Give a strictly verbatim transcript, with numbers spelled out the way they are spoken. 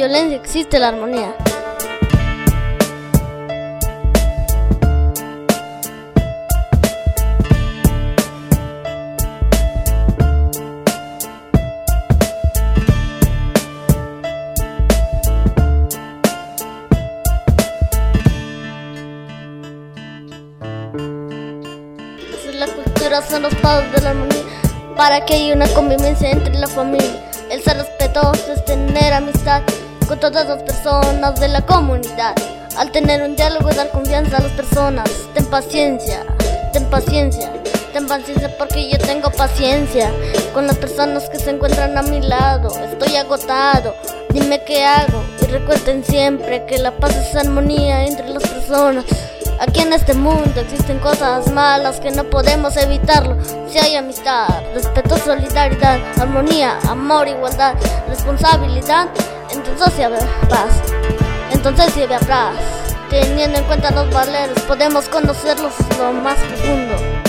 violencia existe la armonía. La cultura son los pasos de la armonía para que haya una convivencia entre la familia. El ser respetuoso es tener amistad con todas las personas de la comunidad. Al tener un diálogo y dar confianza a las personas. Ten paciencia, ten paciencia, ten paciencia porque yo tengo paciencia con las personas que se encuentran a mi lado. Estoy agotado, dime qué hago. Y recuerden siempre que la paz es armonía entre las personas. Aquí en este mundo existen cosas malas que no podemos evitarlo. Si hay amistad, respeto, solidaridad, armonía, amor, igualdad, responsabilidad, entonces sí habrá paz. Entonces sí habrá paz. Teniendo en cuenta los valores, podemos conocerlos lo más profundo.